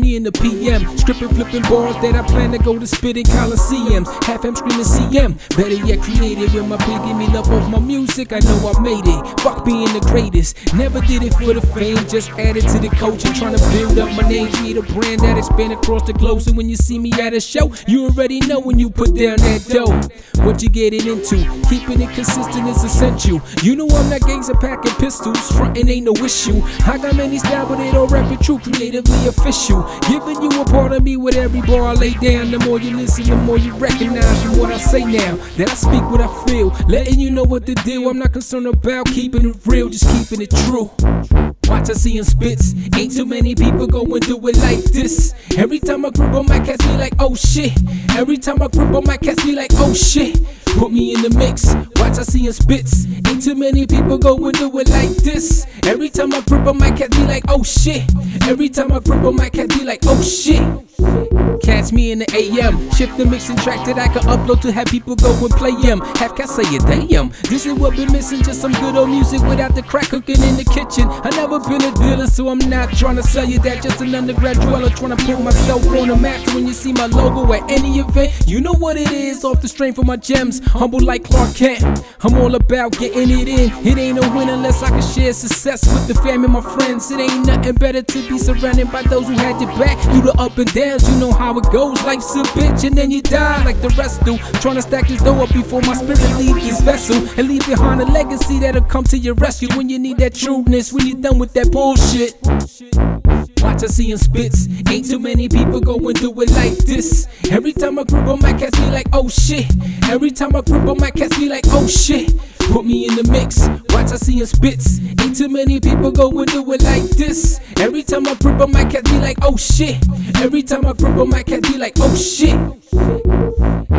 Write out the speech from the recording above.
me in the PM, stripping, flipping bars that I plan to go to spit in Coliseums. Half I'm screaming CM, better yet creative. When my pig give me love off my music, I know I made it. Fuck being the greatest, never did it for the fame, just added to the culture, trying to build up my name, create a brand that expand across the globe. So when you see me at a show, you already know when you put down that dough what you getting into. Keeping it consistent is essential. You know I'm not gangsta packing pistols, frontin' ain't no issue. I got many styles, but they don't rap it true, creatively official. Giving you a part of me with every bar I lay down. The more you listen, the more you recognize from what I say now. That I speak what I feel, letting you know what the deal. I'm not concerned about keeping it real, just keeping it true. Watch I see him spits, ain't too many people going do it like this. Every time I grip on my catch me like oh shit. Every time I grip on my catch me like oh shit. Put me in the mix, watch I see him spits. Ain't too many people going do it like this. Every time I grip on my catch me like oh shit. Every time I grip on my catch me like oh shit. Catch me in the AM, shift the mixing track that I can upload to have people go and play them. Have cats say it, damn, this is what been missing, just some good old music without the crack cooking in the kitchen. I never been a dealer, so I'm not trying to sell you that, just an undergrad dweller trying to put myself on the map. So when you see my logo at any event, you know what it is, off the strength of my gems, humble like Clark Kent. I'm all about getting it in, it ain't a win unless I can share success with the fam and my friends. It ain't nothing better to be surrounded by those who had your back through the up and downs. You know how it goes, life's a bitch and then you die like the rest do. Trying to stack this dough up before my spirit leave this vessel, and leave behind a legacy that'll come to your rescue when you need that trueness, when you're done with that bullshit. Watch I see him spits, ain't too many people going do it like this. Every time I grip on my catch me like oh shit. Every time I grip on my catch me like oh shit. Put me in the mix, watch I see him spits. Ain't too many people going do it like this. Every time I grip on my catch me like oh shit. Every time I grip on my catch me like oh shit.